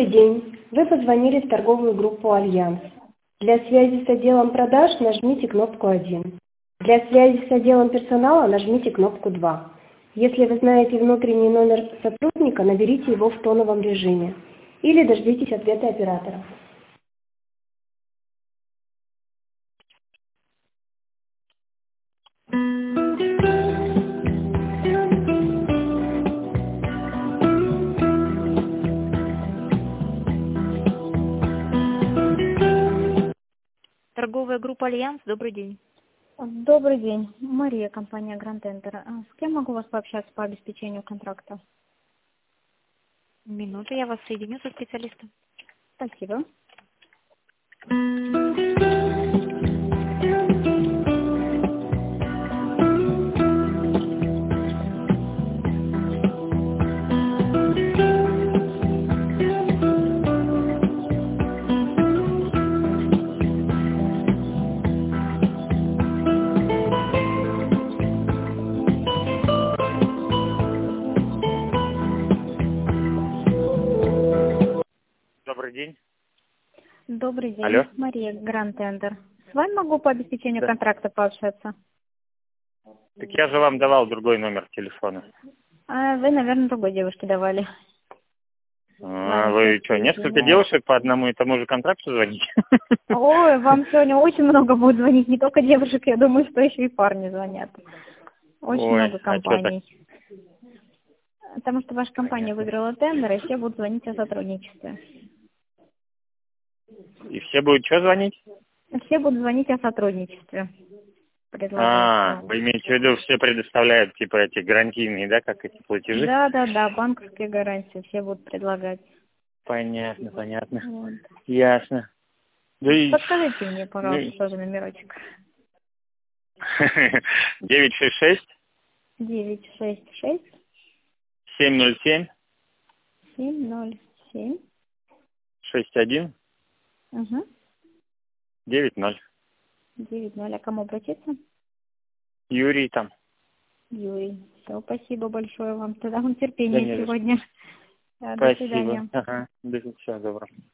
Добрый день. Вы позвонили в торговую группу «Альянс». Для связи с отделом продаж нажмите кнопку 1. Для связи с отделом персонала нажмите кнопку 2. Если вы знаете внутренний номер сотрудника, наберите его в тоновом режиме. Или дождитесь ответа оператора. Торговая группа «Альянс», добрый день. Добрый день. Мария, компания Grand Enter. С кем могу вас пообщаться по обеспечению контракта? Минуту, я вас соединю со специалистом. Спасибо. Добрый день. Добрый день. Алло. Мария, Grand Enter. С вами могу по обеспечению Да. контракта пообщаться? Так я же вам давал другой номер телефона. Вы, наверное, другой девушке давали. Вы что, несколько девушек по одному и тому же контракту звоните? Ой, вам сегодня очень много будет звонить, не только девушек, я думаю, что еще и парни звонят. Очень Ой, много компаний. А что так? Потому что ваша компания выиграла тендер, и все будут звонить о сотрудничестве. И все будут что звонить? Все будут звонить о сотрудничестве. Вы имеете в виду, все предоставляют типа эти гарантийные, да, как эти платежи? Да, банковские гарантии все будут предлагать. Понятно. Вот. Ясно. Да и... Подскажите мне, пожалуйста, что за номерочек? 966 966 707 707 61 угу. 90. 90. А кому обратиться? Юрий там. Юрий. Все, спасибо большое вам. Тогда вам терпения Да не за что. сегодня. До Спасибо. свидания. Ага. Всего доброго.